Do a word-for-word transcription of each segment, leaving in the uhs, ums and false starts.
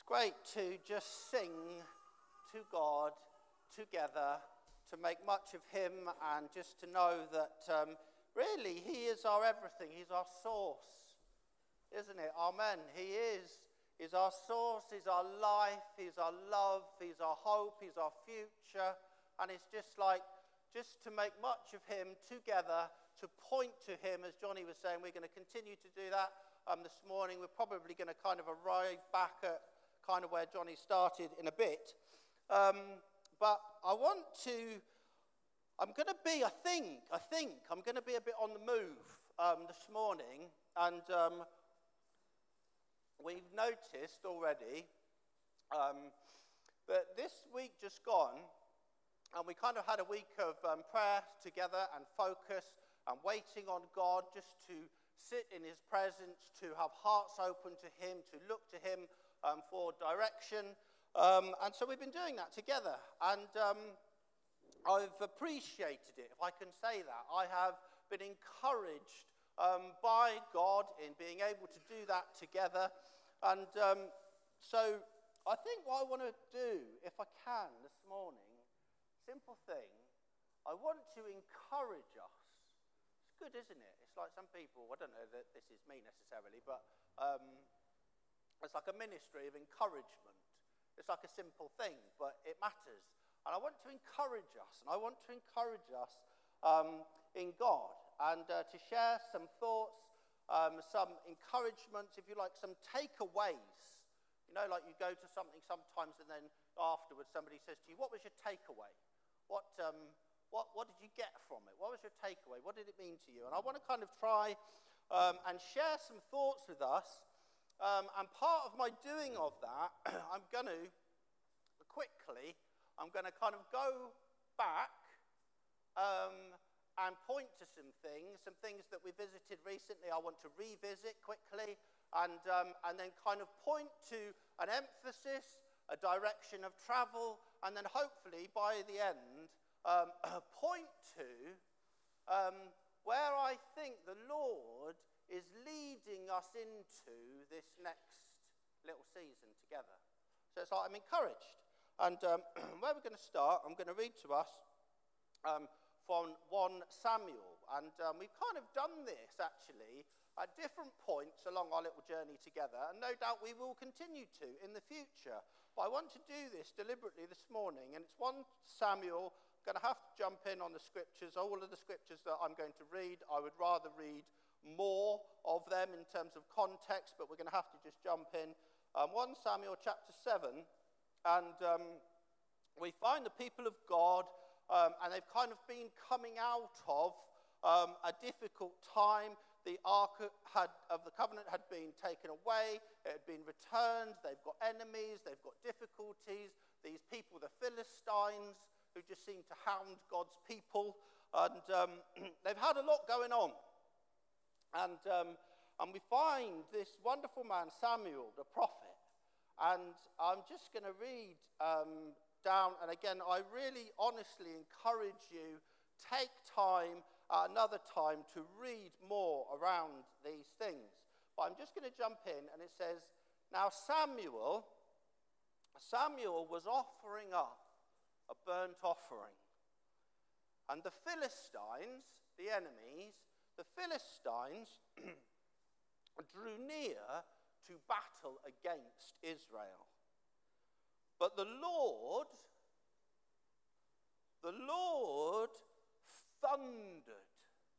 great to just sing to God together, to make much of him, and just to know that um, really he is our everything. He's our source, isn't it? Amen. He is. He's our source, he's our life, he's our love, he's our hope, he's our future. And it's just like, just to make much of him together, to point to him, as Johnny was saying, we're going to continue to do that um, this morning. We're probably going to kind of arrive back at kind of where Johnny started in a bit. Um, but I want to, I'm going to be, I think, I think, I'm going to be a bit on the move um, this morning. And um, we've noticed already um, that this week just gone, and we kind of had a week of um, prayer together and focus and waiting on God, just to sit in his presence, to have hearts open to him, to look to him um, for direction. Um, and so we've been doing that together. And um, I've appreciated it, if I can say that. I have been encouraged um, by God in being able to do that together. And um, so I think what I want to do, if I can this morning, simple thing, I want to encourage us. It's good, isn't it? It's like some people, I don't know that this is me necessarily, but um, it's like a ministry of encouragement. It's like a simple thing, but it matters. And I want to encourage us, and I want to encourage us um, in God, and uh, to share some thoughts, um, some encouragements, if you like, some takeaways. You know, like you go to something sometimes, and then afterwards somebody says to you, what was your takeaway? What, um, what, what did you get from it? What was your takeaway? What did it mean to you? And I want to kind of try um, and share some thoughts with us. Um, and part of my doing of that, I'm going to quickly, I'm going to kind of go back um, and point to some things, some things that we visited recently. I want to revisit quickly, and um, and then kind of point to an emphasis, a direction of travel, and then hopefully by the end, um, point to um, where I think the Lord is leading us into this next little season together. So it's like I'm encouraged. And um, where we're going to start, I'm going to read to us um, from First Samuel. And um, we've kind of done this, actually, at different points along our little journey together. And no doubt we will continue to in the future. But I want to do this deliberately this morning. And it's First Samuel. I'm going to have to jump in on the scriptures. All of the scriptures that I'm going to read, I would rather read more of them in terms of context. But we're going to have to just jump in. Um, First Samuel chapter seven. And um, we find the people of God, um, and they've kind of been coming out of um, a difficult time. The Ark had, of the Covenant had been taken away. It had been returned. They've got enemies. They've got difficulties. These people, the Philistines, who just seem to hound God's people. And um, they've had a lot going on. And, um, and we find this wonderful man, Samuel, the prophet. And I'm just going to read um, down, and again, I really honestly encourage you, take time at another time to read more around these things. But I'm just going to jump in, and it says, now Samuel, Samuel was offering up a burnt offering. And the Philistines, the enemies, the Philistines drew near to battle against Israel. But the Lord, the Lord thundered.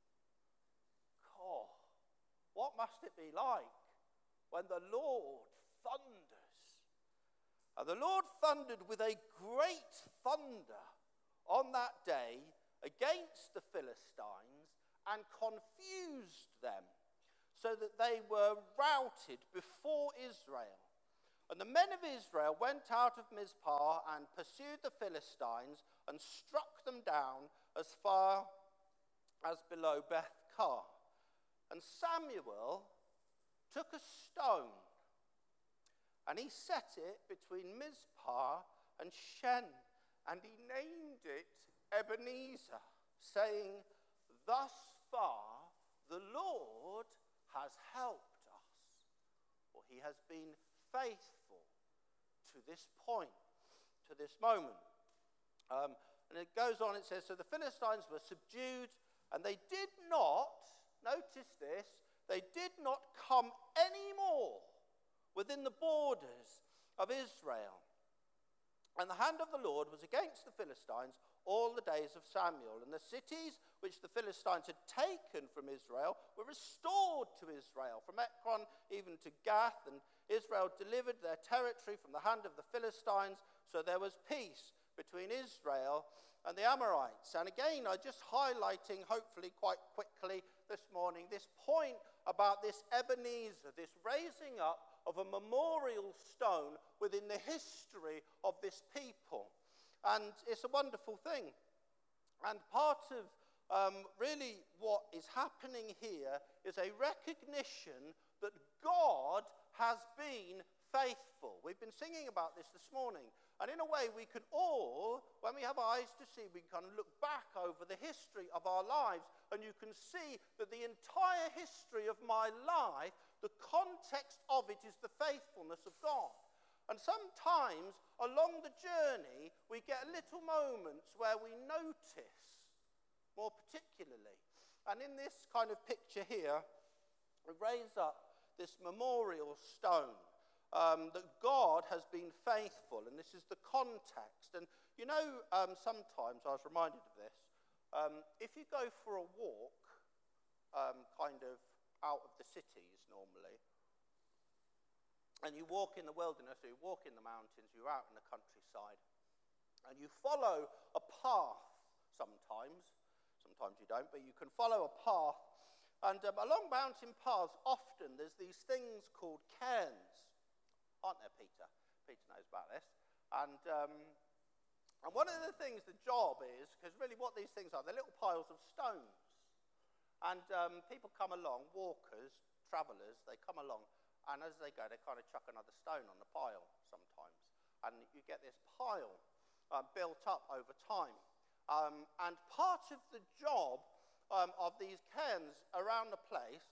Oh, what must it be like when the Lord thunders? And the Lord thundered with a great thunder on that day against the Philistines and confused them, so that they were routed before Israel. And the men of Israel went out of Mizpah and pursued the Philistines and struck them down as far as below Beth-kar. And Samuel took a stone and he set it between Mizpah and Shen, and he named it Ebenezer, saying, thus far the Lord has helped us, for he has been faithful to this point, to this moment. Um, and it goes on, it says, so the Philistines were subdued, and they did not, notice this, they did not come any more within the borders of Israel. And the hand of the Lord was against the Philistines all the days of Samuel. And the cities which the Philistines had taken from Israel were restored to Israel, from Ekron even to Gath. And Israel delivered their territory from the hand of the Philistines. So there was peace between Israel and the Amorites. And again, I'm just highlighting, hopefully quite quickly this morning, this point about this Ebenezer, this raising up of a memorial stone within the history of this people. And it's a wonderful thing. And part of um, really what is happening here is a recognition that God has been faithful. We've been singing about this this morning. And in a way, we can all, when we have eyes to see, we can look back over the history of our lives, and you can see that the entire history of my life, the context of it is the faithfulness of God. And sometimes along the journey, we get little moments where we notice, more particularly. And in this kind of picture here, we raise up this memorial stone. Um, that God has been faithful, and this is the context. And you know, um, sometimes I was reminded of this. Um, if you go for a walk, um, kind of out of the cities normally, and you walk in the wilderness, or you walk in the mountains, you're out in the countryside, and you follow a path sometimes, sometimes you don't, but you can follow a path, and um, along mountain paths often there's these things called cairns. Aren't there, Peter? Peter knows about this. And um, and one of the things the job is, because really what these things are, they're little piles of stones. And um, people come along, walkers, travellers, they come along, and as they go, they kind of chuck another stone on the pile sometimes. And you get this pile uh, built up over time. Um, and part of the job um, of these cairns around the place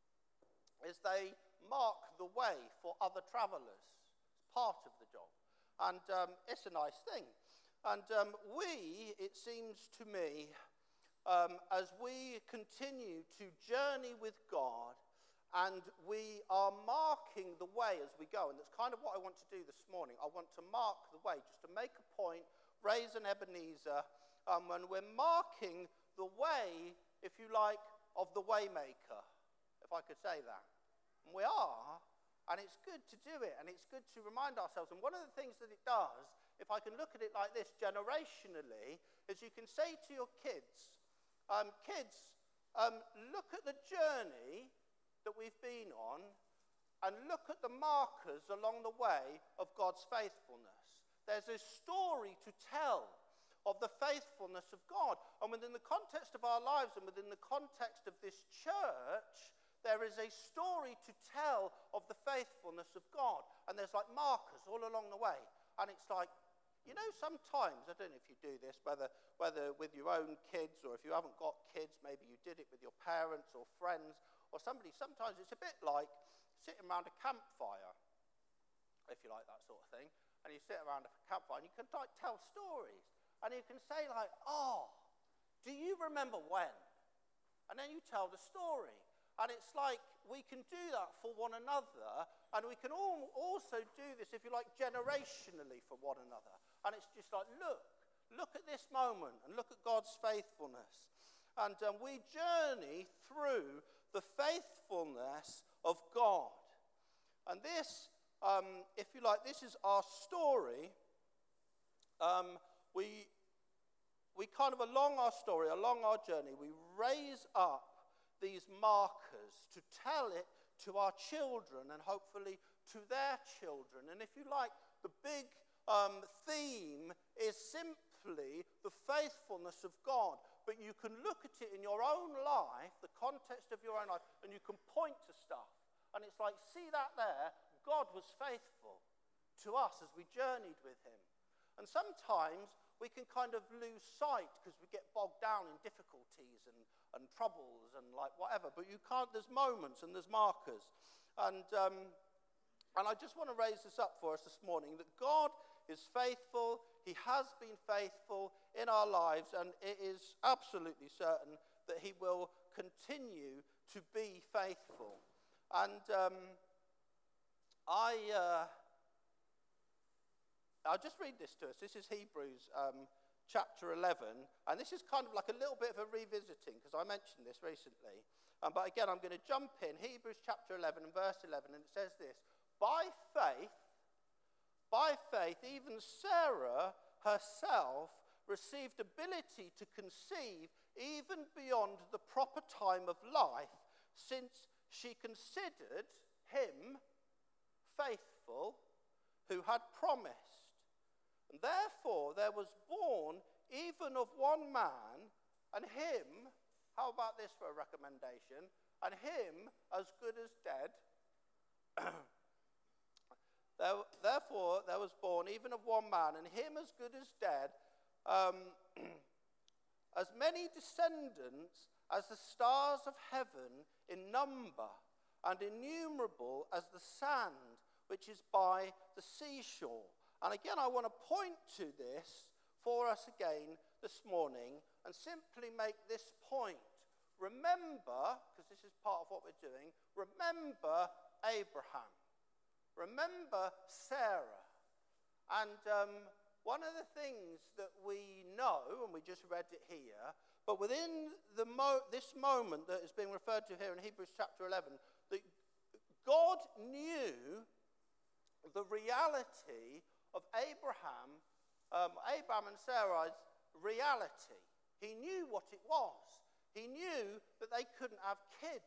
is they mark the way for other travellers. It's part of the job. And um, it's a nice thing. And um, we, it seems to me, um, as we continue to journey with God, and we are marking the way as we go, and that's kind of what I want to do this morning. I want to mark the way, just to make a point, raise an Ebenezer, um, when we're marking the way, if you like, of the waymaker, if I could say that. And we are, and it's good to do it, and it's good to remind ourselves. And one of the things that it does, if I can look at it like this, generationally, is you can say to your kids, um, kids, um, look at the journey that we've been on, and look at the markers along the way of God's faithfulness. There's a story to tell of the faithfulness of God. And within the context of our lives, and within the context of this church, there is a story to tell of the faithfulness of God. And there's like markers all along the way. And it's like, you know, sometimes, I don't know if you do this, whether whether with your own kids, or if you haven't got kids, maybe you did it with your parents or friends or somebody. Sometimes it's a bit like sitting around a campfire, if you like that sort of thing. And you sit around a campfire and you can like tell stories. And you can say like, oh, do you remember when? And then you tell the story. And it's like we can do that for one another, and we can all also do this, if you like, generationally for one another. And it's just like, look, look at this moment, and look at God's faithfulness. And um, we journey through the faithfulness of God. And this, um, if you like, this is our story. Um, we, we kind of, along our story, along our journey, we raise up these markers to tell it to our children, and hopefully to their children. And if you like, the big um, theme is simply the faithfulness of God. But you can look at it in your own life, the context of your own life, and you can point to stuff. And it's like, see that there? God was faithful to us as we journeyed with him. And sometimes we can kind of lose sight because we get bogged down in difficulties and, and troubles and like whatever. But you can't, there's moments and there's markers. And um, And I just want to raise this up for us this morning, that God is faithful. He has been faithful in our lives, and it is absolutely certain that he will continue to be faithful. And um, I, uh, I'll just read this to us. This is Hebrews um, chapter eleven, and this is kind of like a little bit of a revisiting, because I mentioned this recently. Um, but again, I'm going to jump in. Hebrews chapter eleven and verse eleven, and it says this: By faith, by faith, even Sarah herself received ability to conceive even beyond the proper time of life, since she considered him faithful who had promised. And therefore there was born even of one man, and him, how about this for a recommendation, and him as good as dead. there, therefore there was born even of one man, and him as good as dead, um, as many descendants as the stars of heaven in number, and innumerable as the sand which is by the seashore. And again, I want to point to this for us again this morning and simply make this point. Remember, because this is part of what we're doing, remember Abraham. Remember Sarah. And um, one of the things that we know, and we just read it here, but within the mo- this moment that is being referred to here in Hebrews chapter eleven, that God knew the reality of Abraham, um, Abraham and Sarah's reality. He knew what it was. He knew that they couldn't have kids.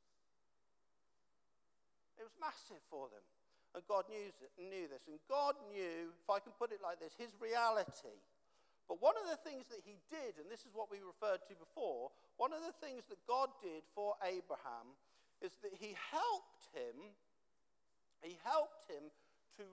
It was massive for them. And God knew, knew this. And God knew, if I can put it like this, his reality. But one of the things that he did, and this is what we referred to before, one of the things that God did for Abraham is that he helped him, he helped him to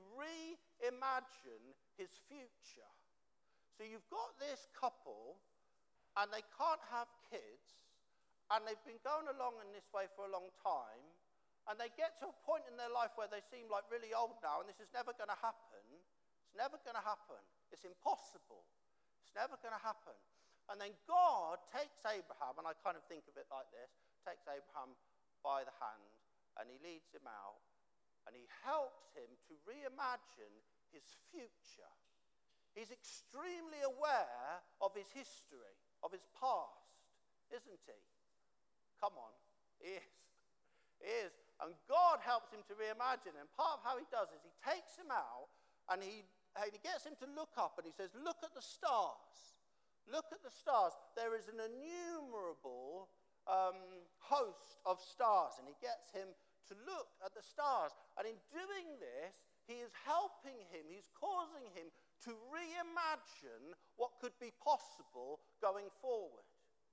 reimagine his future. So you've got this couple, and they can't have kids, and they've been going along in this way for a long time, and they get to a point in their life where they seem like really old now, and this is never going to happen. It's never going to happen. It's impossible. It's never going to happen. And then God takes Abraham, and I kind of think of it like this, takes Abraham by the hand, and he leads him out, and he helps him to reimagine his future. He's extremely aware of his history, of his past, isn't he? Come on, he is. He is. And God helps him to reimagine. And part of how he does is he takes him out, and he, and he gets him to look up, and he says, look at the stars. Look at the stars. There is an innumerable um, host of stars. And he gets him to look at the stars. And in doing this, he is helping him, he's causing him to reimagine what could be possible going forward.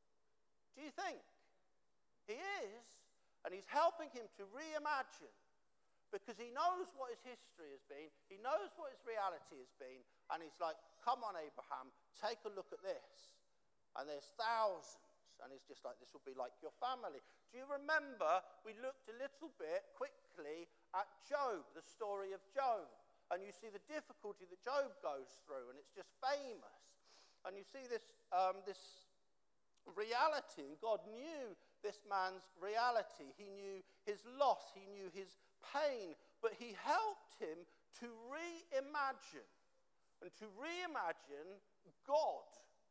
Do you think? He is, and he's helping him to reimagine, because he knows what his history has been, he knows what his reality has been, and he's like, come on, Abraham, take a look at this. And there's thousands. And it's just like, this will be like your family. Do you remember, we looked a little bit quickly at Job, the story of Job. And you see the difficulty that Job goes through, and it's just famous. And you see this, um, this reality, and God knew this man's reality. He knew his loss, he knew his pain, but he helped him to reimagine, and to reimagine God.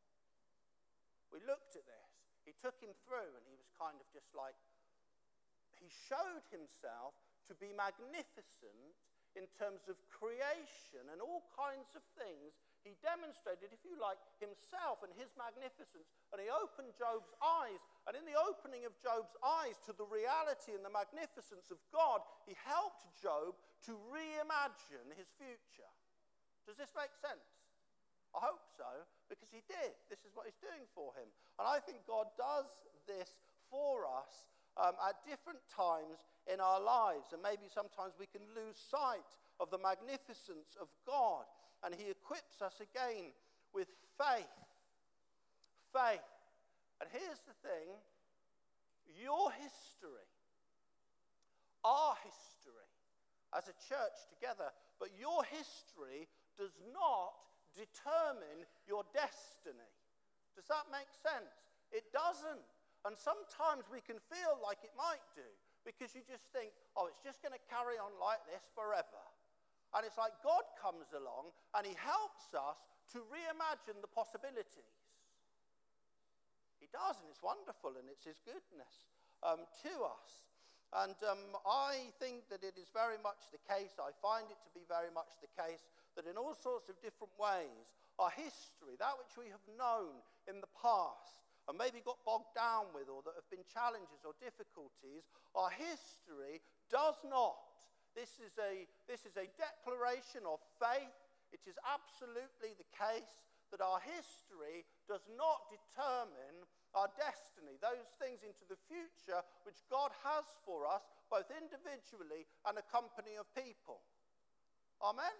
We looked at this. He took him through, and he was kind of just like, he showed himself to be magnificent in terms of creation and all kinds of things. He demonstrated, if you like, himself and his magnificence, and he opened Job's eyes, and in the opening of Job's eyes to the reality and the magnificence of God, he helped Job to reimagine his future. Does this make sense? I hope so, because he did. This is what he's doing for him. And I think God does this for us um, at different times in our lives. And maybe sometimes we can lose sight of the magnificence of God. And he equips us again with faith. Faith. And here's the thing. Your history, our history, as a church together. But your history does not determine your destiny. Does that make sense? It doesn't. And sometimes we can feel like it might do, because you just think, oh, it's just going to carry on like this forever. And it's like God comes along and he helps us to reimagine the possibilities. He does, and it's wonderful, and it's his goodness um, to us. And um, I think that it is very much the case, I find it to be very much the case, that in all sorts of different ways, our history, that which we have known in the past, and maybe got bogged down with, or that have been challenges or difficulties, our history does not. This is a, this is a declaration of faith. It is absolutely the case that our history does not determine our destiny, those things into the future which God has for us, both individually and a company of people. Amen?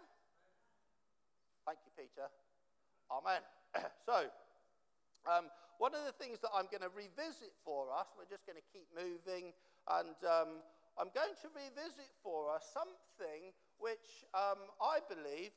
Thank you, Peter. Amen. So, um, one of the things that I'm going to revisit for us, we're just going to keep moving, and um, I'm going to revisit for us something which um, I believe,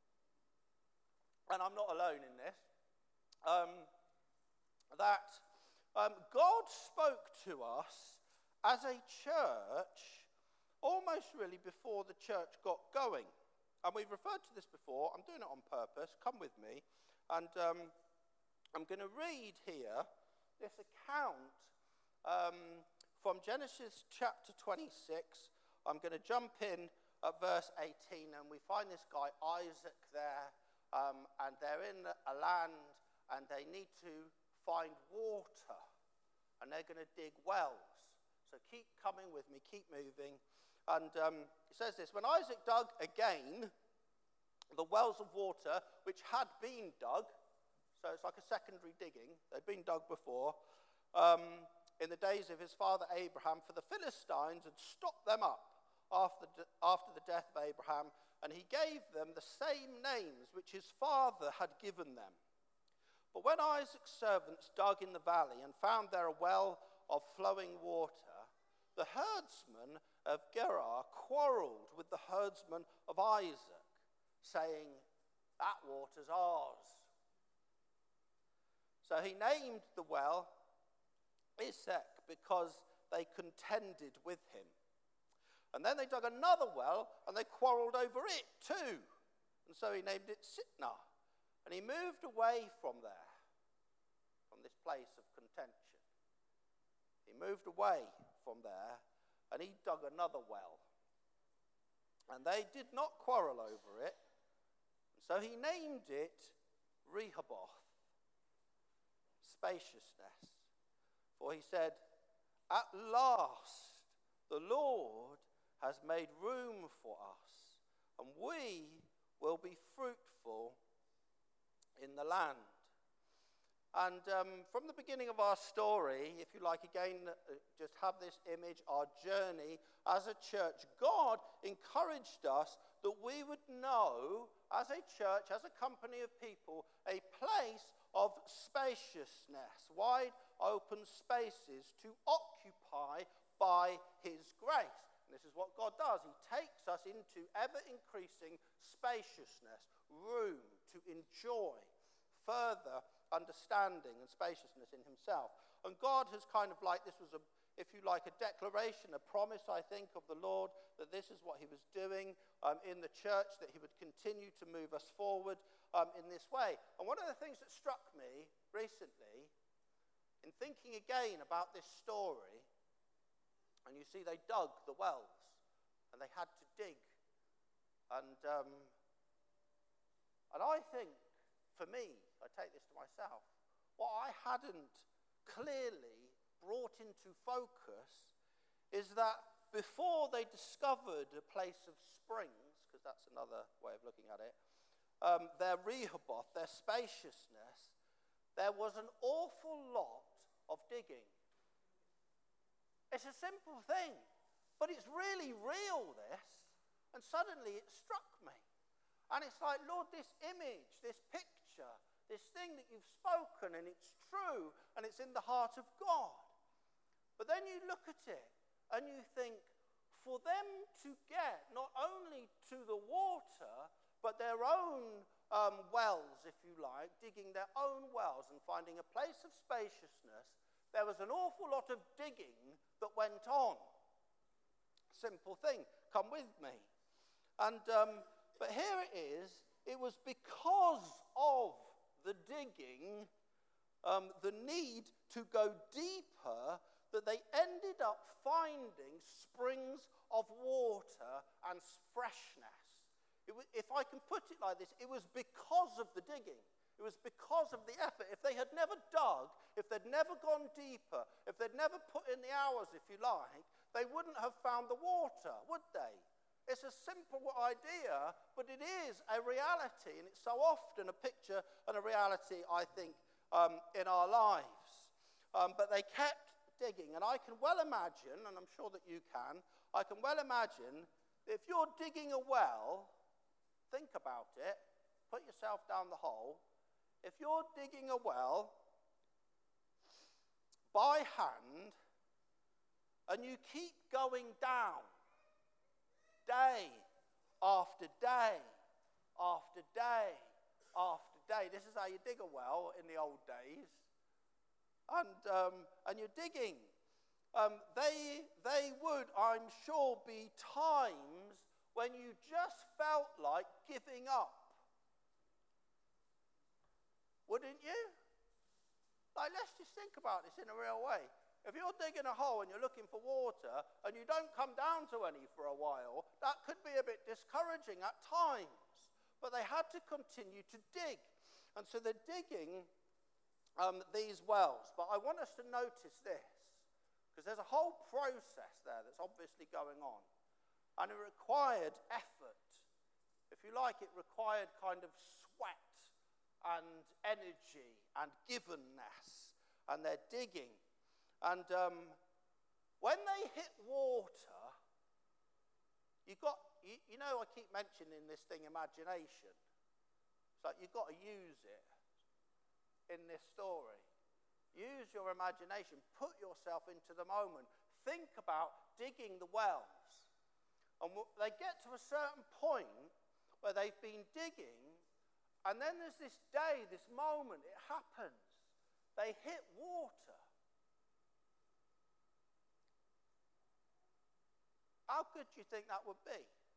and I'm not alone in this, um, that um, God spoke to us as a church almost really before the church got going. And we've referred to this before. I'm doing it on purpose. Come with me. And um, I'm going to read here this account um, from Genesis chapter twenty-six. I'm going to jump in at verse eighteen, and we find this guy Isaac there, um, and they're in a land, and they need to find water, and they're going to dig wells. So keep coming with me, keep moving. And um, it says this: when Isaac dug again the wells of water which had been dug, so it's like a secondary digging, they'd been dug before, um, in the days of his father Abraham, for the Philistines had stopped them up after, after the death of Abraham, and he gave them the same names which his father had given them. But when Isaac's servants dug in the valley and found there a well of flowing water, the herdsmen of Gerar quarreled with the herdsmen of Isaac, saying, that water's ours. So he named the well Isaac, because they contended with him. And then they dug another well, and they quarreled over it too. And so he named it Sitnah. And he moved away from there, from this place of contention. He moved away from there, and he dug another well. And they did not quarrel over it. And so he named it Rehoboth, spaciousness. For he said, at last the Lord has made room for us, and we will be fruitful in the land. And um, from the beginning of our story, if you like, again, uh, just have this image, our journey as a church, God encouraged us that we would know, as a church, as a company of people, a place of spaciousness, wide open spaces to occupy by his grace. And this is what God does. He takes us into ever-increasing spaciousness, room to enjoy further understanding and spaciousness in himself. And God has kind of like, this was, a, if you like, a declaration, a promise, I think, of the Lord, that this is what he was doing um, in the church, that he would continue to move us forward um, in this way. And one of the things that struck me recently, in thinking again about this story, and you see they dug the wells, and they had to dig. And, um, and I think, for me, I take this to myself, what I hadn't clearly brought into focus is that before they discovered a place of springs, because that's another way of looking at it, um, their Rehoboth, their spaciousness, there was an awful lot of digging. It's a simple thing, but it's really real, this. And suddenly it struck me. And it's like, Lord, this image, this picture, this thing that you've spoken, and it's true, and it's in the heart of God. But then you look at it, and you think, for them to get not only to the water, but their own um, wells, if you like, digging their own wells and finding a place of spaciousness, there was an awful lot of digging that went on. Simple thing. Come with me. And um, but here it is. It was because of the digging, um, the need to go deeper, that they ended up finding springs of water and freshness. It was, if I can put it like this, it was because of the digging. It was because of the effort. If they had never dug, if they'd never gone deeper, if they'd never put in the hours, if you like, they wouldn't have found the water, would they? It's a simple idea, but it is a reality, and it's so often a picture and a reality, I think, um, in our lives. Um, but they kept digging, and I can well imagine, and I'm sure that you can, I can well imagine, if you're digging a well, think about it, put yourself down the hole. If you're digging a well by hand, and you keep going down, day after day after day after day. This is how you dig a well in the old days. And um, and you're digging. Um, they, they would, I'm sure, be times when you just felt like giving up. Wouldn't you? Like, let's just think about this in a real way. If you're digging a hole and you're looking for water and you don't come down to any for a while, that could be a bit discouraging at times. But they had to continue to dig. And so they're digging um, these wells. But I want us to notice this, because there's a whole process there that's obviously going on. And it required effort. If you like, it required kind of sweat and energy and givenness. And they're digging. And um, when they hit water, you got, you, you know, I keep mentioning this thing, imagination. It's like you've got to use it in this story. Use your imagination. Put yourself into the moment. Think about digging the wells. And they get to a certain point where they've been digging, and then there's this day, this moment, it happens. They hit water. How good do you think that would be?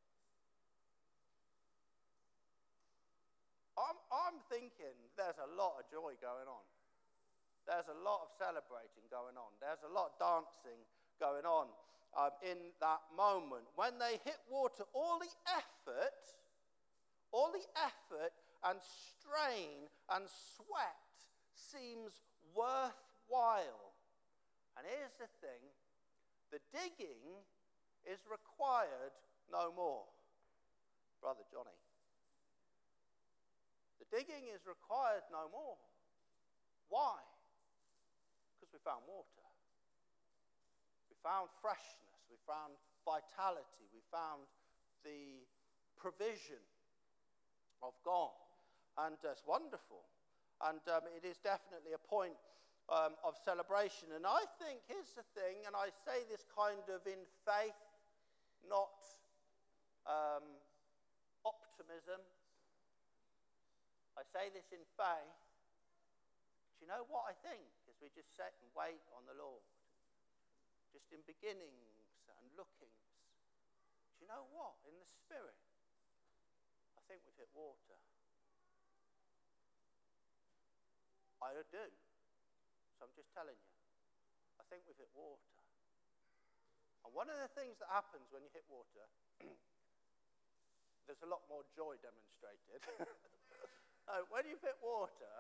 I'm, I'm thinking there's a lot of joy going on. There's a lot of celebrating going on. There's a lot of dancing going on um, in that moment. When they hit water, all the effort, all the effort and strain and sweat seems worthwhile. And here's the thing, the digging is required no more. Brother Johnny. The digging is required no more. Why? Because we found water. We found freshness. We found vitality. We found the provision of God. And uh, it's wonderful. And um, it is definitely a point um, of celebration. And I think, here's the thing, and I say this kind of in faith, not um, optimism. I say this in faith. Do you know what I think as we just sit and wait on the Lord? Just in beginnings and lookings. Do you know what? In the Spirit, I think we've hit water. I do. So I'm just telling you. I think we've hit water. And one of the things that happens when you hit water, there's a lot more joy demonstrated. No, when you hit water,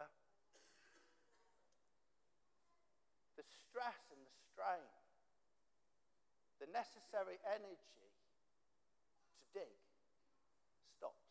the stress and the strain, the necessary energy to dig stops.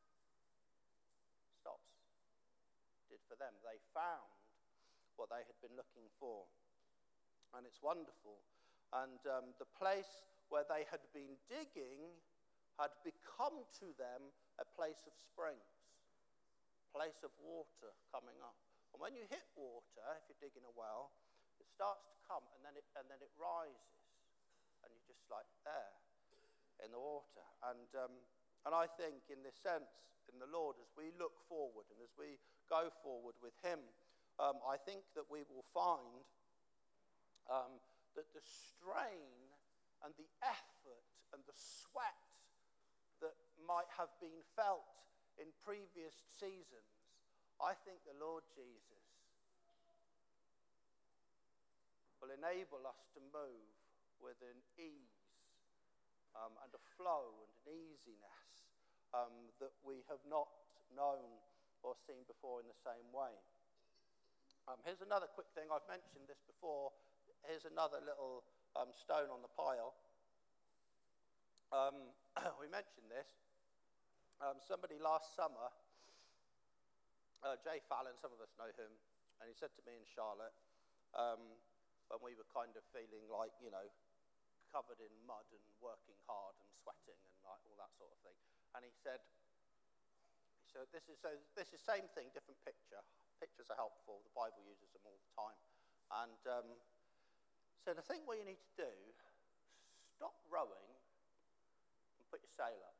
Stops. Did for them. They found what they had been looking for. And it's wonderful. And um, the place where they had been digging had become to them a place of springs, a place of water coming up. And when you hit water, if you're digging a well, it starts to come and then it, and then it rises. And you're just like there. in the water. And um, and I think in this sense, in the Lord, as we look forward and as we go forward with him, um, I think that we will find um, that the strain and the effort and the sweat that might have been felt in previous seasons, I think the Lord Jesus will enable us to move with an ease um, and a flow and an easiness um, that we have not known or seen before in the same way. Um, here's another quick thing. I've mentioned this before. Here's another little um, stone on the pile. Um, we mentioned this. Um, somebody last summer, uh, Jay Fallon, some of us know him, and he said to me in Charlotte, um, when we were kind of feeling like, you know, covered in mud and working hard and sweating and like all that sort of thing. And he said, so this is so this is same thing, different picture. Pictures are helpful. The Bible uses them all the time. And um, so the thing what you need to do, stop rowing and put your sail up.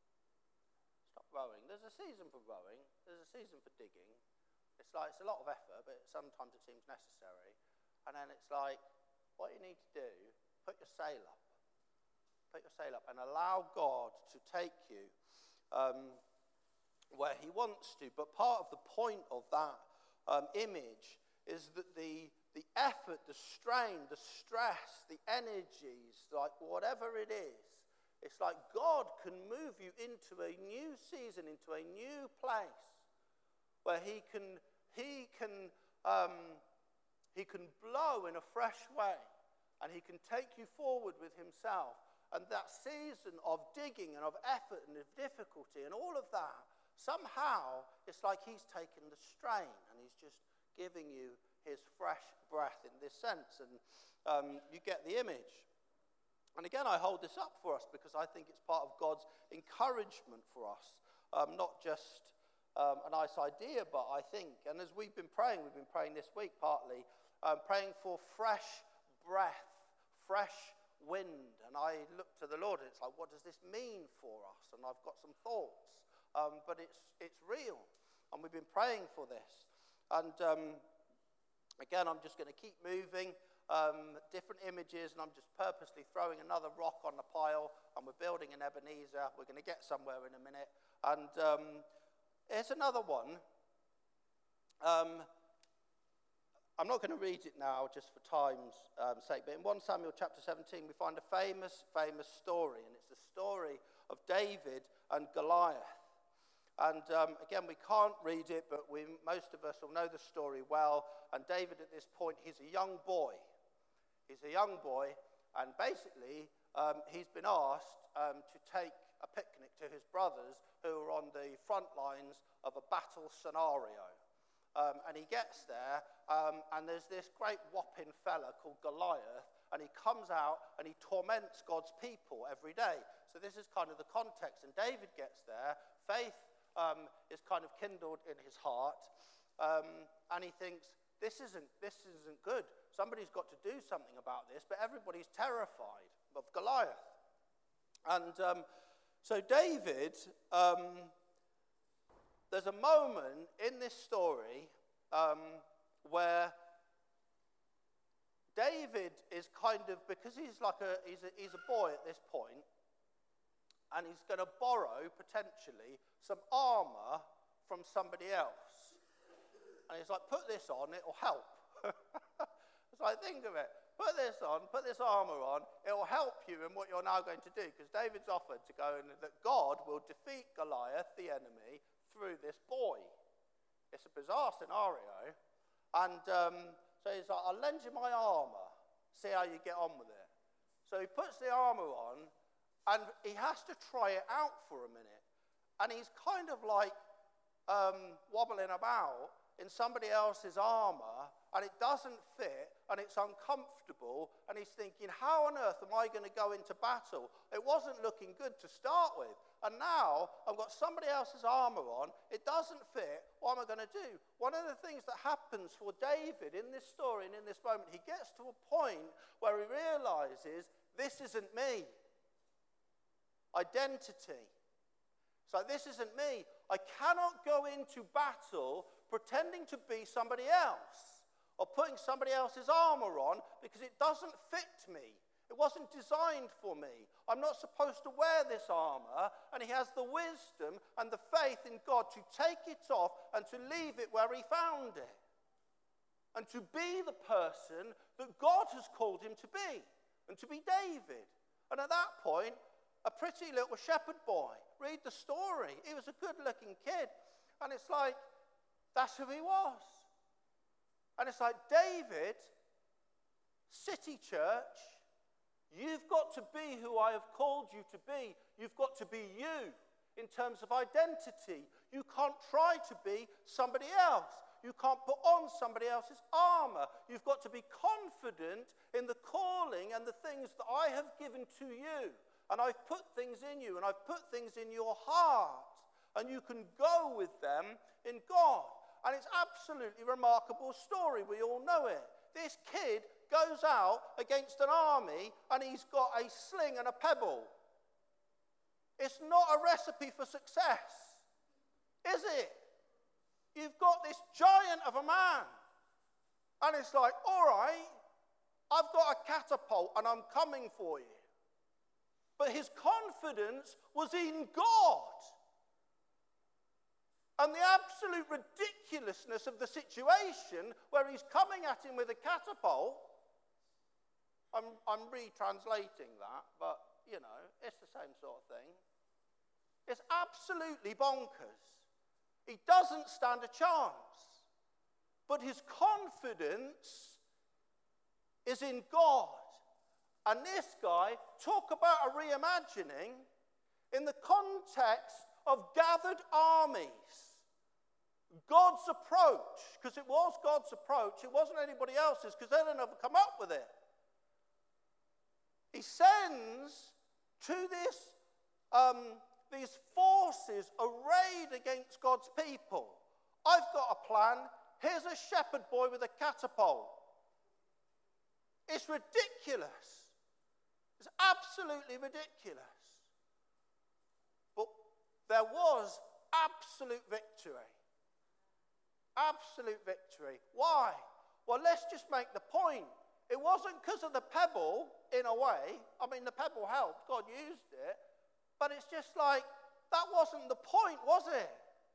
Stop rowing. There's a season for rowing. There's a season for digging. It's like it's a lot of effort, but sometimes it seems necessary. And then it's like, what you need to do, put your sail up. Put your sail up and allow God to take you um, where he wants to. But part of the point of that um, image is that the, the effort, the strain, the stress, the energies, like whatever it is, it's like God can move you into a new season, into a new place where he can, he can, um, he can blow in a fresh way. And he can take you forward with himself. And that season of digging and of effort and of difficulty and all of that, somehow it's like he's taken the strain and he's just giving you his fresh breath in this sense. And um, you get the image. And again, I hold this up for us because I think it's part of God's encouragement for us. Um, not just um, a nice idea, but I think, and as we've been praying, we've been praying this week partly, um, praying for fresh breath, fresh wind. And I look to the Lord and it's like, what does this mean for us? And I've got some thoughts, um, but it's it's real. And we've been praying for this. And um, again, I'm just going to keep moving um, different images, and I'm just purposely throwing another rock on the pile, and we're building an Ebenezer. We're going to get somewhere in a minute. And um, here's another one. Um, I'm not going to read it now just for time's um, sake, but in First Samuel chapter seventeen, we find a famous, famous story, and it's the story of David and Goliath. And um, again, we can't read it, but we, most of us will know the story well. And David at this point, he's a young boy. He's a young boy, and basically um, he's been asked um, to take a picnic to his brothers who are on the front lines of a battle scenario. Um, and he gets there, um, and there's this great whopping fella called Goliath, and he comes out and he torments God's people every day. So this is kind of the context. And David gets there, faith um, is kind of kindled in his heart, um, and he thinks, this isn't, this isn't good. Somebody's got to do something about this, but everybody's terrified of Goliath. And um, so David... Um, There's a moment in this story um, where David is kind of, because he's like a he's a he's a boy at this point, and he's going to borrow potentially some armor from somebody else, and he's like, put this on, it'll help. So I think of it. Put this on, put this armor on, it'll help you in what you're now going to do, because David's offered to go and that God will defeat Goliath, the enemy, through this boy. It's a bizarre scenario. And um, so he's like, I'll lend you my armor, see how you get on with it. So he puts the armor on, and he has to try it out for a minute. And he's kind of like um, wobbling about in somebody else's armor, and it doesn't fit, and it's uncomfortable, and he's thinking, how on earth am I going to go into battle? It wasn't looking good to start with, and now I've got somebody else's armor on, it doesn't fit, what am I going to do? One of the things that happens for David in this story and in this moment, he gets to a point where he realizes, this isn't me. identity. So this isn't me. I cannot go into battle pretending to be somebody else or putting somebody else's armor on because it doesn't fit me. It wasn't designed for me. I'm not supposed to wear this armor, and he has the wisdom and the faith in God to take it off and to leave it where he found it. And to be the person that God has called him to be, and to be David. And at that point, a pretty little shepherd boy. Read the story. He was a good-looking kid. And it's like, that's who he was. And it's like, David, City Church, you've got to be who I have called you to be. You've got to be you in terms of identity. You can't try to be somebody else. You can't put on somebody else's armor. You've got to be confident in the calling and the things that I have given to you. And I've put things in you, and I've put things in your heart. And you can go with them in God. And it's absolutely remarkable story. We all know it. This kid goes out against an army, and he's got a sling and a pebble. It's not a recipe for success, is it? You've got this giant of a man. And it's like, all right, I've got a catapult, and I'm coming for you. But his confidence was in God. And the absolute ridiculousness of the situation where he's coming at him with a catapult, I'm, I'm retranslating that, but, you know, it's the same sort of thing. It's absolutely bonkers. He doesn't stand a chance. But his confidence is in God. And this guy, talk about a reimagining in the context of gathered armies. God's approach, because it was God's approach, it wasn't anybody else's, because they didn't ever come up with it. He sends to this, um, these forces arrayed against God's people. I've got a plan. Here's a shepherd boy with a catapult. It's ridiculous. It's absolutely ridiculous. But there was absolute victory. Absolute victory. Why? Well, let's just make the point. It wasn't because of the pebble, in a way. I mean, the pebble helped. God used it. But it's just like, that wasn't the point, was it?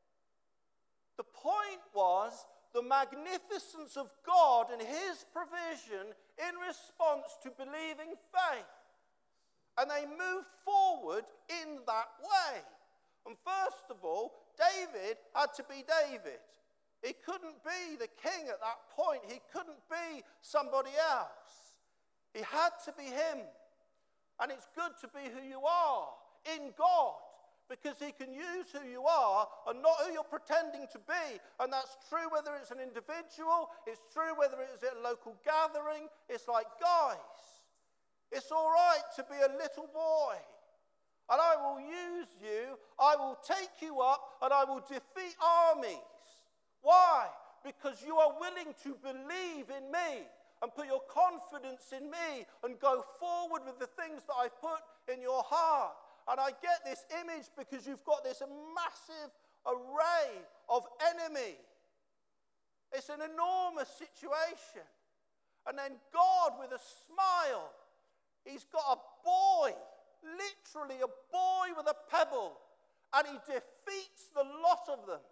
The point was the magnificence of God and his provision in response to believing faith. And they moved forward in that way. And first of all, David had to be David. He couldn't be the king at that point. He couldn't be somebody else. He had to be him. And it's good to be who you are in God, because he can use who you are and not who you're pretending to be. And that's true whether it's an individual, it's true whether it's at a local gathering. It's like, guys, it's all right to be a little boy. And I will use you, I will take you up, and I will defeat armies. Why? Because you are willing to believe in me and put your confidence in me and go forward with the things that I've put in your heart. And I get this image because you've got this massive array of enemy. It's an enormous situation. And then God, with a smile, he's got a boy, literally a boy with a pebble, and he defeats the lot of them.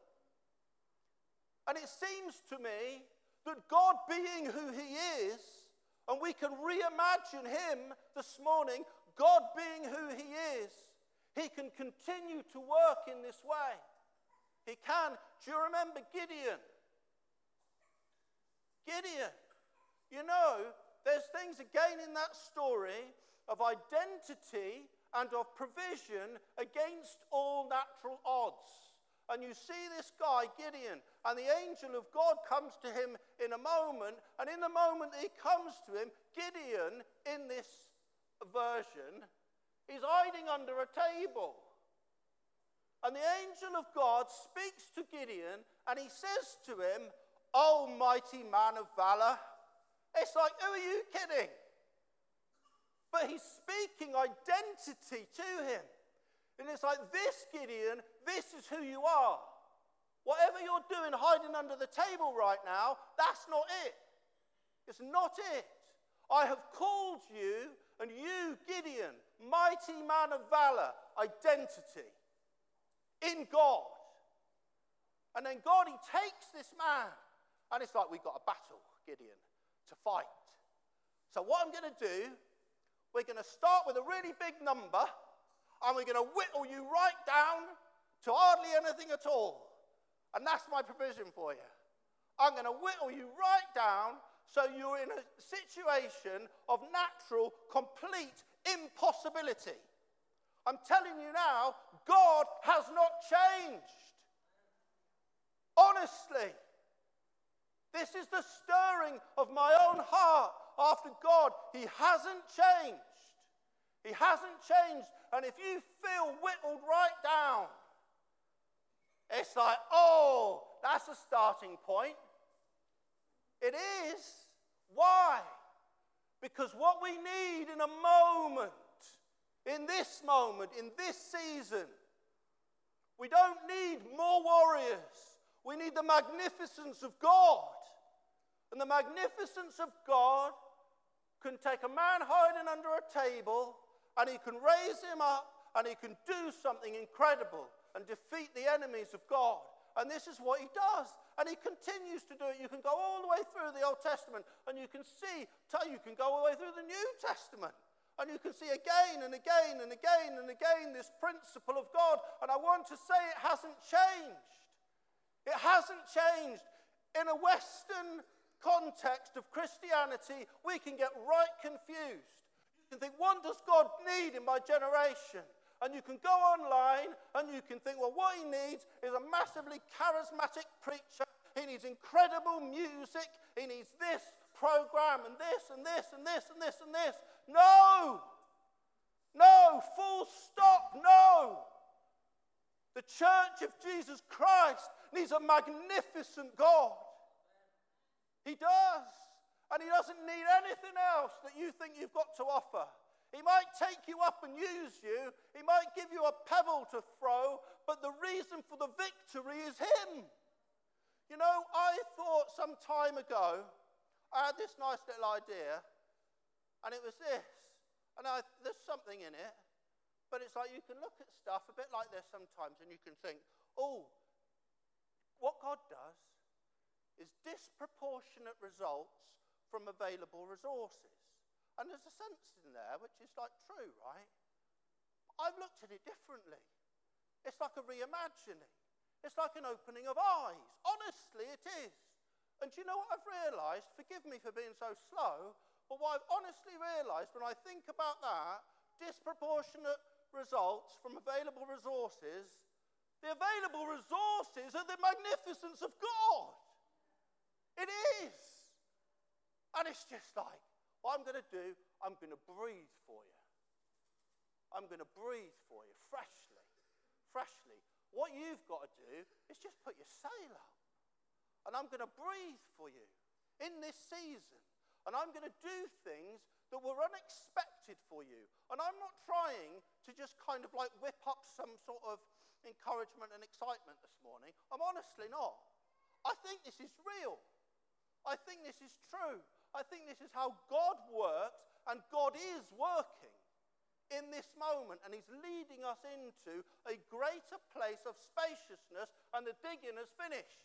And it seems to me that God being who he is, and we can reimagine him this morning, God being who he is, he can continue to work in this way. He can. Do you remember Gideon? Gideon. You know, there's things again in that story of identity and of provision against all natural odds. And you see this guy, Gideon, and the angel of God comes to him in a moment, and in the moment that he comes to him, Gideon, in this version, is hiding under a table. And the angel of God speaks to Gideon, and he says to him, "O mighty man of valor." It's like, who are you kidding? But he's speaking identity to him. And it's like, this, Gideon, this is who you are. Whatever you're doing hiding under the table right now, that's not it. It's not it. I have called you, and you, Gideon, mighty man of valor, identity in God. And then God, he takes this man, and it's like, we've got a battle, Gideon, to fight. So what I'm going to do, we're going to start with a really big number, and we're going to whittle you right down to hardly anything at all. And that's my provision for you. I'm going to whittle you right down so you're in a situation of natural, complete impossibility. I'm telling you now, God has not changed. Honestly, this is the stirring of my own heart after God. He hasn't changed. He hasn't changed. And if you feel whittled right down, it's like, oh, that's a starting point. It is. Why? Because what we need in a moment, in this moment, in this season, we don't need more warriors. We need the magnificence of God. And the magnificence of God can take a man hiding under a table, and he can raise him up, and he can do something incredible and defeat the enemies of God. And this is what he does. And he continues to do it. You can go all the way through the Old Testament, and you can see, you can go all the way through the New Testament. And you can see again and again and again and again this principle of God. And I want to say it hasn't changed. It hasn't changed. In a Western context of Christianity, we can get right confused. You can think, what does God need in my generation? And you can go online and you can think, well, what he needs is a massively charismatic preacher. He needs incredible music. He needs this program and this and this and this and this and this. No! No! Full stop! No! The Church of Jesus Christ needs a magnificent God. He does. And he doesn't need anything else that you think you've got to offer. He might take you up and use you. He might give you a pebble to throw, but the reason for the victory is him. You know, I thought some time ago, I had this nice little idea, and it was this. And I, there's something in it, but it's like you can look at stuff a bit like this sometimes, and you can think, oh, what God does is disproportionate results from available resources. And there's a sense in there which is like true, right? I've looked at it differently. It's like a reimagining. It's like an opening of eyes. Honestly, it is. And do you know what I've realised? Forgive me for being so slow, but what I've honestly realised when I think about that, disproportionate results from available resources, the available resources are the magnificence of God. It is. And it's just like, what I'm going to do, I'm going to breathe for you. I'm going to breathe for you freshly. Freshly. What you've got to do is just put your sail up. And I'm going to breathe for you in this season. And I'm going to do things that were unexpected for you. And I'm not trying to just kind of like whip up some sort of encouragement and excitement this morning. I'm honestly not. I think this is real. I think this is true. I think this is how God works, and God is working in this moment, and he's leading us into a greater place of spaciousness, and the digging has finished.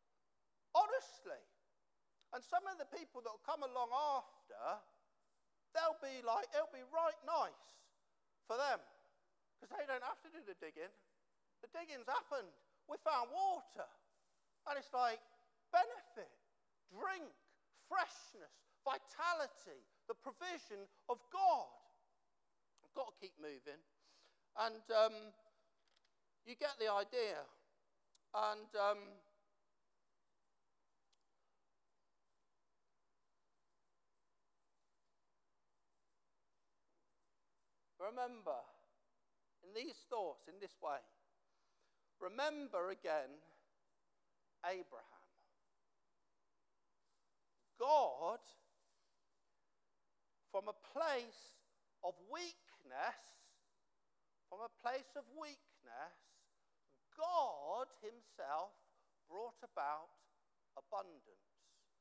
Honestly. And some of the people that will come along after, they'll be like, it'll be right nice for them, because they don't have to do the digging. The digging's happened. We found water. And it's like benefit, drink, freshness, vitality, the provision of God. I've got to keep moving. And um, you get the idea. And um, remember, in these thoughts, in this way, remember again Abraham. God, from a place of weakness, from a place of weakness, God himself brought about abundance.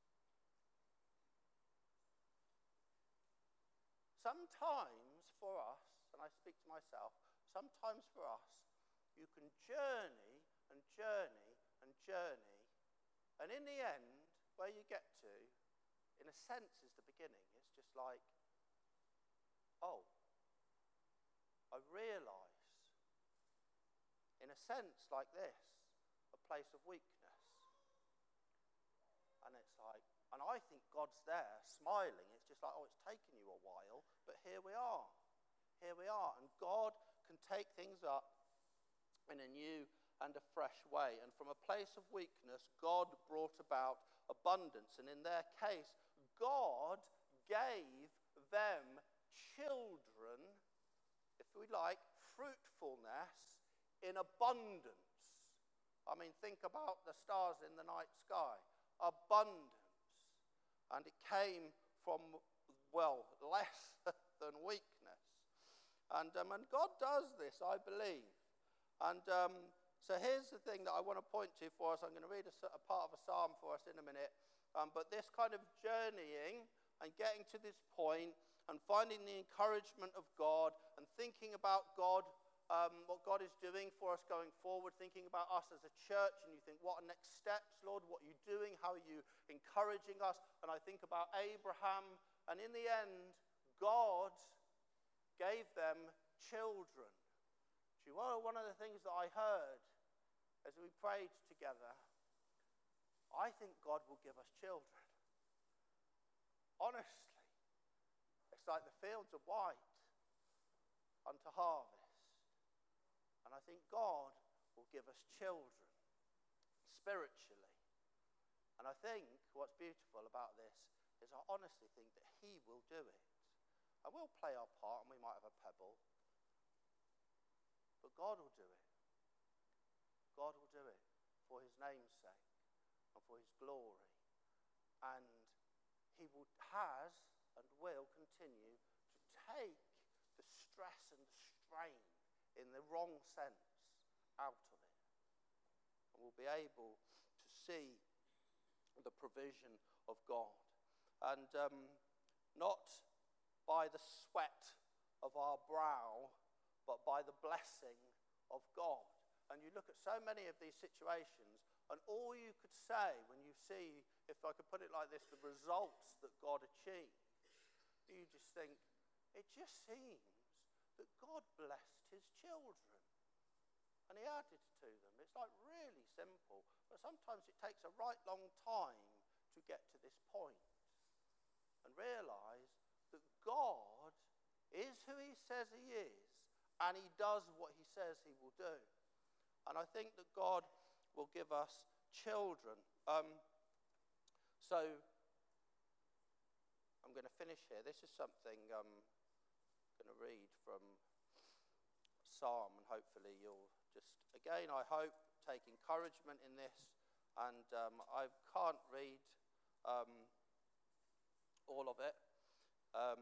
Sometimes for us, and I speak to myself, sometimes for us, you can journey and journey and journey, and in the end, where you get to, in a sense, is the beginning. It's just like, oh, I realise, in a sense like this, a place of weakness. And it's like, and I think God's there, smiling. It's just like, oh, it's taken you a while, but here we are. Here we are. And God can take things up in a new and a fresh way. And from a place of weakness, God brought about abundance. And in their case, God gave them children, if we like, fruitfulness in abundance. I mean, think about the stars in the night sky. Abundance. And it came from, well, less than weakness. And, um, and God does this, I believe. And um, so here's the thing that I want to point to for us. I'm going to read a, a part of a psalm for us in a minute. Um, but this kind of journeying and getting to this point and finding the encouragement of God and thinking about God, um, what God is doing for us going forward, thinking about us as a church, and you think, what are next steps, Lord? What are you doing? How are you encouraging us? And I think about Abraham, and in the end, God gave them children. Do you know, one of the things that I heard as we prayed together, I think God will give us children. Honestly, it's like the fields are white unto harvest. And I think God will give us children spiritually. And I think what's beautiful about this is I honestly think that he will do it. And we'll play our part and we might have a pebble. But God will do it. God will do it for his name's sake and for his glory. And he will, has and will continue to take the stress and the strain in the wrong sense out of it. And we'll be able to see the provision of God. And um, not by the sweat of our brow, but by the blessing of God. And you look at so many of these situations, and all you could say when you see, if I could put it like this, the results that God achieved, you just think, it just seems that God blessed his children. And he added to them. It's like really simple. But sometimes it takes a right long time to get to this point. And realize that God is who he says he is. And he does what he says he will do. And I think that God will give us children. Um, so, I'm going to finish here. This is something um, I'm going to read from Psalm, and hopefully you'll just, again, I hope, take encouragement in this. And um, I can't read um, all of it, um,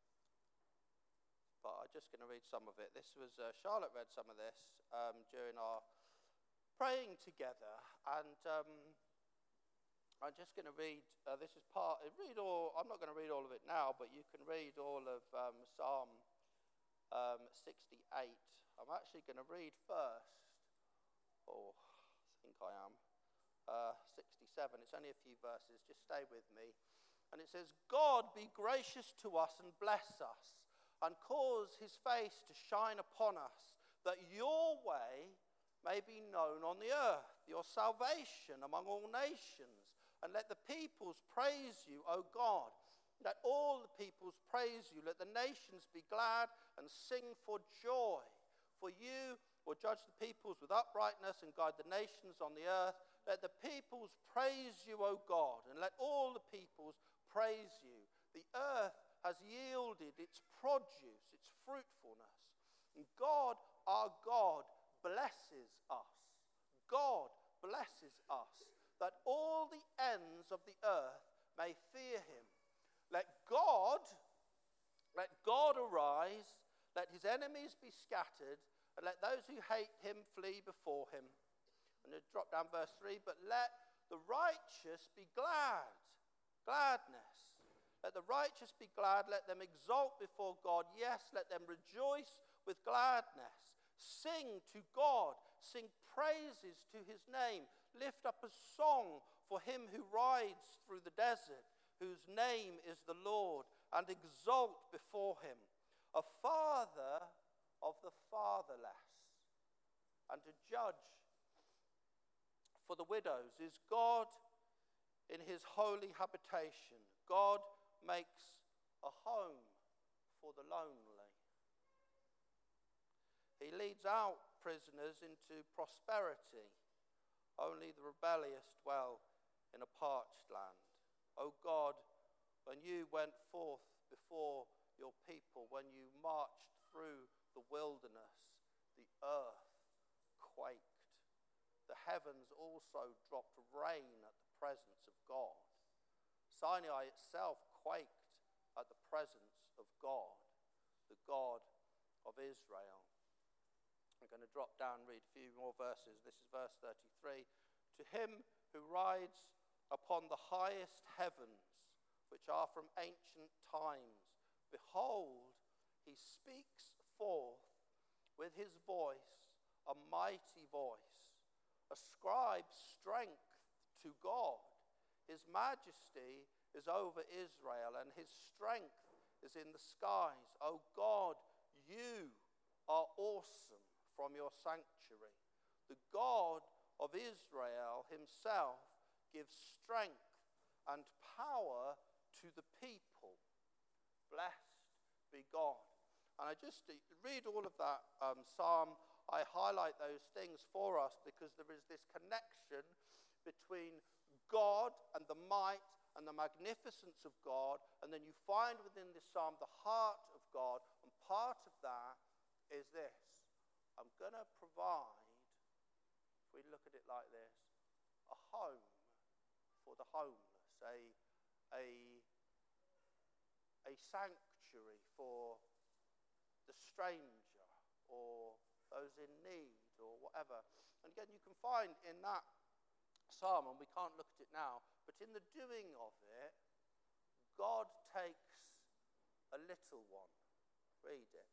but I'm just going to read some of it. This was, uh, Charlotte read some of this um, during our praying together, and um, I'm just going to read, uh, this is part, read all, I'm not going to read all of it now, but you can read all of um, Psalm um, sixty-eight. I'm actually going to read first, oh, I think I am, uh, sixty-seven. It's only a few verses, just stay with me. And it says, God be gracious to us and bless us, and cause his face to shine upon us, that your way may be known on the earth, your salvation among all nations. And let the peoples praise you, O God. Let all the peoples praise you. Let the nations be glad and sing for joy. For you will judge the peoples with uprightness and guide the nations on the earth. Let the peoples praise you, O God, and let all the peoples praise you. The earth has yielded its produce, its fruitfulness. And God, our God, blesses us. God blesses us, that all the ends of the earth may fear him. Let God, let God arise, let his enemies be scattered. And let those who hate him flee before him. And then drop down verse three. But let the righteous be glad. Gladness. Let the righteous be glad. Let them exult before God. Yes, let them rejoice with gladness. Sing to God. Sing praises to his name. Lift up a song for him who rides through the desert, whose name is the Lord, and exult before him. A father of the fatherless, and a judge for the widows is God in his holy habitation. God makes a home for the lonely. He leads out prisoners into prosperity. Only the rebellious dwell in a parched land. O God, when you went forth before your people, when you marched through the wilderness, the earth quaked. The heavens also dropped rain at the presence of God. Sinai itself quaked at the presence of God, the God of Israel. I'm going to drop down and read a few more verses. This is verse thirty-three. To him who rides upon the highest heavens, which are from ancient times, behold, he speaks forth with his voice, a mighty voice. Ascribe strength to God. His majesty is over Israel, and his strength is in the skies. O God, you are awesome from your sanctuary. The God of Israel himself gives strength and power to the people. Blessed be God. And I just read all of that um, psalm. I highlight those things for us because there is this connection between God and the might and the magnificence of God. And then you find within this psalm the heart of God. And part of that is this. I'm going to provide, if we look at it like this, a home for the homeless, a, a, a sanctuary for the stranger or those in need or whatever. And again, you can find in that psalm, and we can't look at it now, but in the doing of it, God takes a little one. Read it.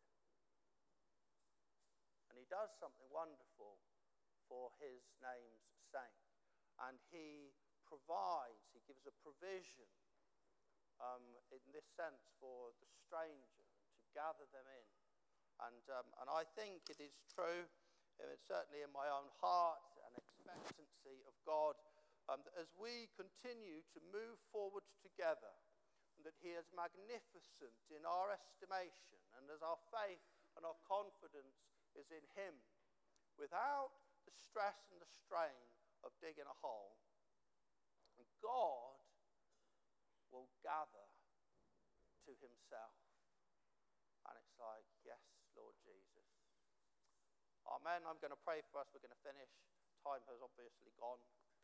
And he does something wonderful for his name's sake. And he provides, he gives a provision um, in this sense for the stranger, to gather them in. And, um, and I think it is true, uh, certainly in my own heart, an expectancy of God, um, that as we continue to move forward together, and that he is magnificent in our estimation, and as our faith and our confidence is in him, without the stress and the strain of digging a hole, and God will gather to himself. And it's like, yes, Lord Jesus. Amen. I'm going to pray for us. We're going to finish. Time has obviously gone.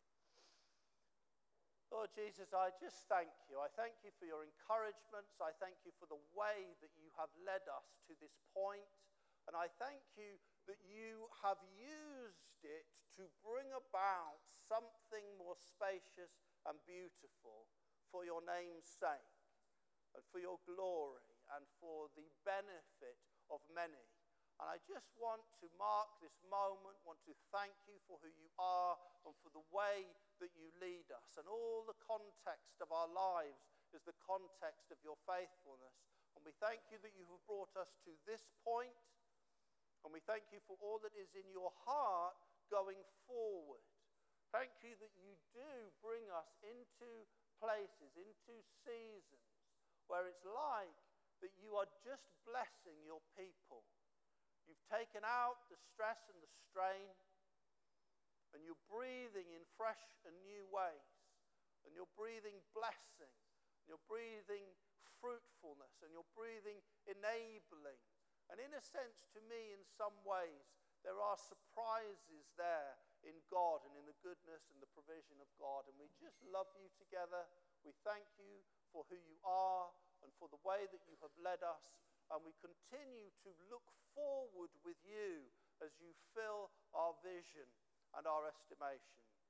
Lord Jesus, I just thank you. I thank you for your encouragements. I thank you for the way that you have led us to this point. And I thank you that you have used it to bring about something more spacious and beautiful for your name's sake, and for your glory, and for the benefit of many. And I just want to mark this moment, want to thank you for who you are and for the way that you lead us. And all the context of our lives is the context of your faithfulness. And we thank you that you have brought us to this point. And we thank you for all that is in your heart going forward. Thank you that you do bring us into places, into seasons where it's like that you are just blessing your people. You've taken out the stress and the strain, and you're breathing in fresh and new ways. And you're breathing blessing, and you're breathing fruitfulness, and you're breathing enabling. And in a sense, to me, in some ways, there are surprises there in God and in the goodness and the provision of God. And we just love you together. We thank you for who you are and for the way that you have led us. And we continue to look forward with you as you fill our vision and our estimation.